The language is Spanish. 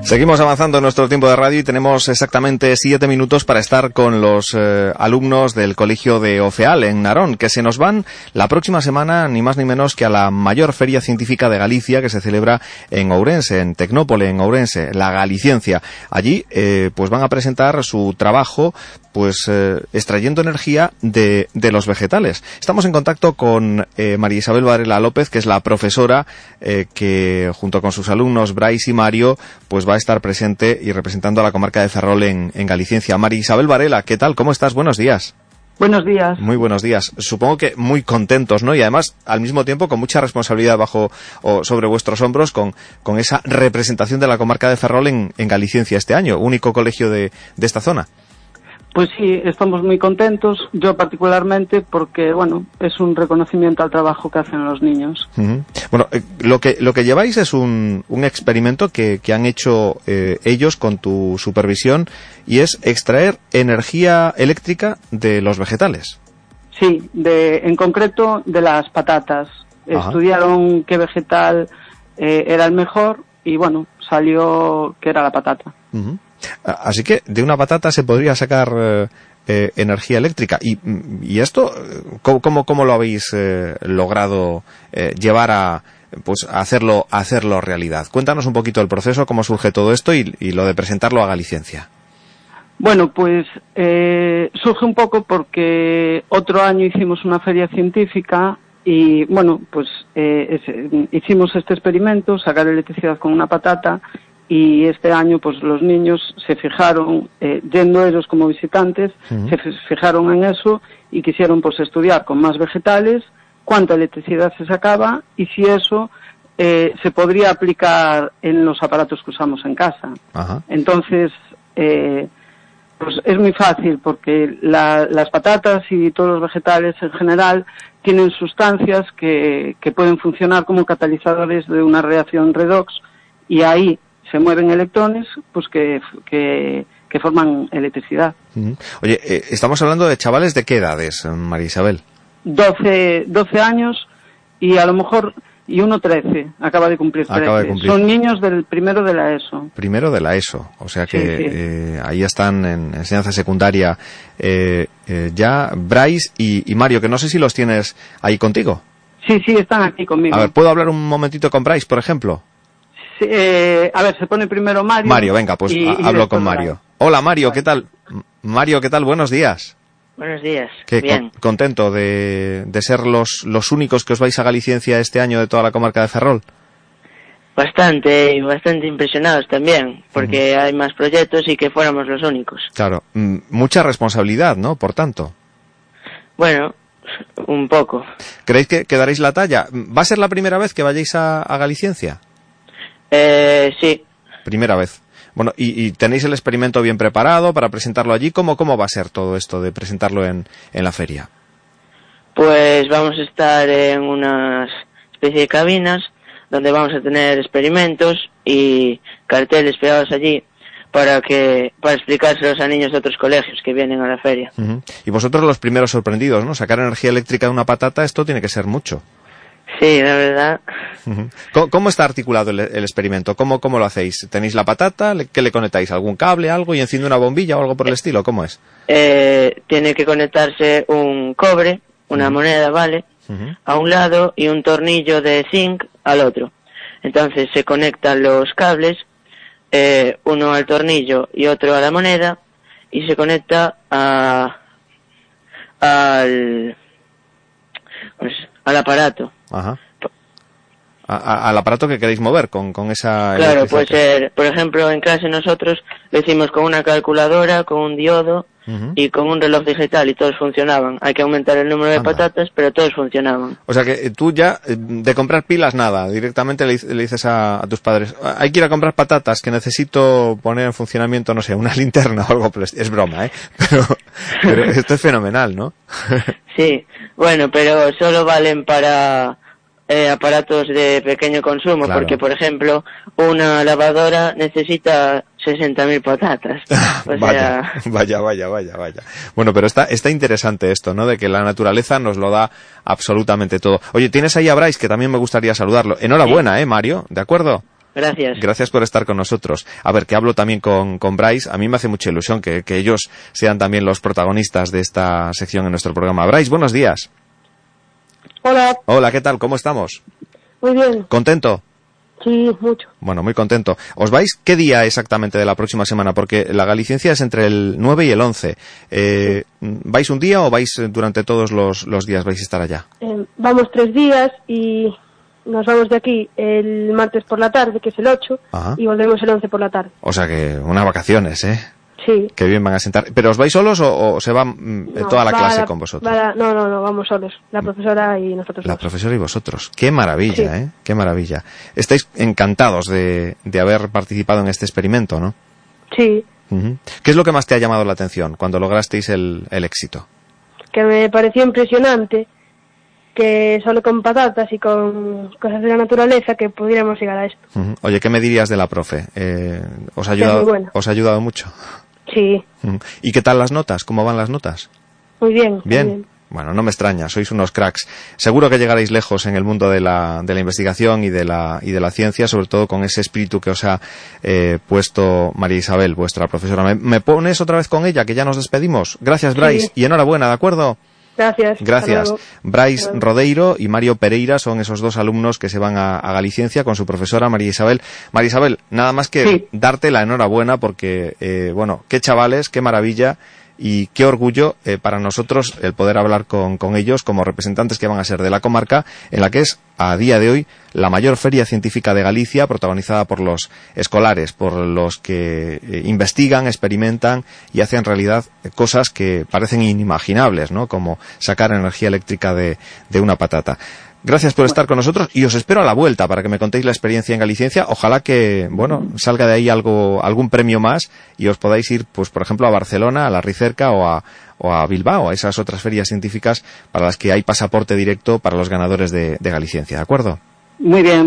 Seguimos avanzando en nuestro tiempo de radio y tenemos exactamente 7 minutos para estar con los alumnos del colegio de Ofeal en Narón, que se nos van la próxima semana ni más ni menos que a la mayor feria científica de Galicia, que se celebra en Ourense, en Tecnópole, en Ourense, la Galiciencia. Allí pues van a presentar su trabajo extrayendo energía de los vegetales. Estamos en contacto con María Isabel Varela López, que es la profesora que junto con sus alumnos Bryce y Mario pues va a estar presente y representando a la comarca de Ferrol en Galiciencia. María Isabel Varela, ¿qué tal? ¿Cómo estás? Buenos días. Buenos días. Muy buenos días. Supongo que muy contentos, ¿no? Y además, al mismo tiempo, con mucha responsabilidad sobre vuestros hombros con esa representación de la comarca de Ferrol en Galiciencia este año, único colegio de esta zona. Pues sí, estamos muy contentos, yo particularmente, porque, bueno, es un reconocimiento al trabajo que hacen los niños. Uh-huh. Bueno, lo que lleváis es un experimento que han hecho ellos con tu supervisión, y es extraer energía eléctrica de los vegetales. Sí, en concreto de las patatas. Ajá. Estudiaron qué vegetal era el mejor y, bueno, salió que era la patata. Uh-huh. Así que de una patata se podría sacar energía eléctrica. ¿Y esto cómo lo habéis logrado llevar a hacerlo realidad? Cuéntanos un poquito el proceso, cómo surge todo esto y lo de presentarlo a Galiciencia. Bueno, pues surge un poco porque otro año hicimos una feria científica y, bueno, pues hicimos este experimento, sacar electricidad con una patata. Y este año, pues los niños se fijaron, yendo ellos como visitantes, uh-huh. Se fijaron en eso y quisieron pues estudiar con más vegetales cuánta electricidad se sacaba y si eso se podría aplicar en los aparatos que usamos en casa. Uh-huh. Entonces, pues es muy fácil porque las patatas y todos los vegetales en general tienen sustancias que pueden funcionar como catalizadores de una reacción redox y ahí se mueven electrones pues que forman electricidad. Oye, estamos hablando de chavales de qué edades, María Isabel? 12 años y a lo mejor uno 13, acaba de cumplir 13. Son niños del primero de la ESO. Primero de la ESO, o sea que sí. Ahí están en enseñanza secundaria ya Bryce y Mario, que no sé si los tienes ahí contigo. Sí, están aquí conmigo. A ver, ¿puedo hablar un momentito con Bryce, por ejemplo? A ver, se pone primero Mario. Mario, venga, pues hablo con Mario. Hola, Mario, ¿qué tal? Mario, ¿qué tal? Buenos días. Buenos días, bien. Contento de ser los únicos que os vais a Galiciencia este año de toda la comarca de Ferrol. Bastante impresionados también, porque hay más proyectos y que fuéramos los únicos. Claro, mucha responsabilidad, ¿no? Por tanto. Bueno, un poco. ¿Creéis que daréis la talla? ¿Va a ser la primera vez que vayáis a Galiciencia? Sí. Primera vez. Bueno, ¿y tenéis el experimento bien preparado para presentarlo allí? ¿Cómo va a ser todo esto de presentarlo en la feria? Pues vamos a estar en una especie de cabinas donde vamos a tener experimentos y carteles pegados allí para explicárselos a niños de otros colegios que vienen a la feria. Uh-huh. Y vosotros los primeros sorprendidos, ¿no? Sacar energía eléctrica de una patata, esto tiene que ser mucho. Sí, la verdad. Uh-huh. ¿Cómo está articulado el experimento? ¿Cómo lo hacéis? ¿Tenéis la patata? ¿Qué le conectáis? ¿Algún cable, algo? ¿Y enciende una bombilla o algo por el estilo? ¿Cómo es? Tiene que conectarse un cobre, una moneda, ¿vale? Uh-huh. A un lado y un tornillo de zinc al otro. Entonces se conectan los cables, uno al tornillo y otro a la moneda, y se conecta al aparato. Ajá. Al aparato que queréis mover con esa... Claro, puede ser, por ejemplo, en clase nosotros lo hicimos con una calculadora, con un diodo uh-huh. y con un reloj digital y todos funcionaban. Hay que aumentar el número de patatas, pero todos funcionaban. O sea que tú ya, de comprar pilas nada, directamente le dices a tus padres, hay que ir a comprar patatas, que necesito poner en funcionamiento, no sé, una linterna o algo, es broma, pero esto es fenomenal, ¿no? Sí, bueno, pero solo valen para aparatos de pequeño consumo, claro. Porque, por ejemplo, una lavadora necesita 60.000 patatas. Vaya. Bueno, pero está interesante esto, ¿no? De que la naturaleza nos lo da absolutamente todo. Oye, tienes ahí a Bryce, que también me gustaría saludarlo. Enhorabuena, sí. Mario, ¿de acuerdo? Gracias. Gracias por estar con nosotros. A ver, que hablo también con Bryce. A mí me hace mucha ilusión que ellos sean también los protagonistas de esta sección en nuestro programa. Bryce, buenos días. Hola. Hola, ¿qué tal? ¿Cómo estamos? Muy bien. ¿Contento? Sí, mucho. Bueno, muy contento. ¿Os vais qué día exactamente de la próxima semana? Porque la Galiciencia es entre el 9 y el 11. ¿Vais un día o vais durante todos los días vais a estar allá? Vamos 3 días y nos vamos de aquí el martes por la tarde, que es el 8, Ajá. y volvemos el 11 por la tarde. O sea que unas vacaciones, ¿eh? Sí. Qué bien van a sentar. ¿Pero os vais solos o se va toda la clase con vosotros? No, vamos solos. La profesora y nosotros La dos. profesora y vosotros. Qué maravilla, Sí. ¿eh? Qué maravilla. Estáis encantados de haber participado en este experimento, ¿no? Sí. Uh-huh. ¿Qué es lo que más te ha llamado la atención cuando lograsteis el éxito? Que me pareció impresionante que solo con patatas y con cosas de la naturaleza que pudiéramos llegar a esto. Uh-huh. Oye, ¿qué me dirías de la profe? ¿Os ha Que es muy buena. ¿Os ha ayudado mucho? Sí. Uh-huh. ¿Y qué tal las notas? ¿Cómo van las notas? Muy bien. Bien. Muy bien. Bueno, no me extraña, sois unos cracks. Seguro que llegaréis lejos en el mundo de la investigación y de la ciencia, sobre todo con ese espíritu que os ha puesto María Isabel, vuestra profesora. ¿Me pones otra vez con ella, que ya nos despedimos? Gracias, Bryce, Sí. y enhorabuena, ¿de acuerdo? Gracias. Gracias. Hasta luego. Bryce Hasta luego. Rodeiro y Mario Pereira son esos 2 alumnos que se van a Galiciencia con su profesora María Isabel. María Isabel, nada más que Sí. darte la enhorabuena porque, bueno, qué chavales, qué maravilla y qué orgullo para nosotros el poder hablar con ellos como representantes que van a ser de la comarca, en la que es, a día de hoy, la mayor feria científica de Galicia, protagonizada por los escolares, por los que investigan, experimentan y hacen realidad cosas que parecen inimaginables, ¿no? Como sacar energía eléctrica de una patata. Gracias por estar con nosotros y os espero a la vuelta para que me contéis la experiencia en Galiciencia. Ojalá que, bueno, salga de ahí algún premio más y os podáis ir, pues, por ejemplo, a Barcelona, a la Ricerca o a Bilbao, a esas otras ferias científicas para las que hay pasaporte directo para los ganadores de Galiciencia, ¿de acuerdo? Muy bien.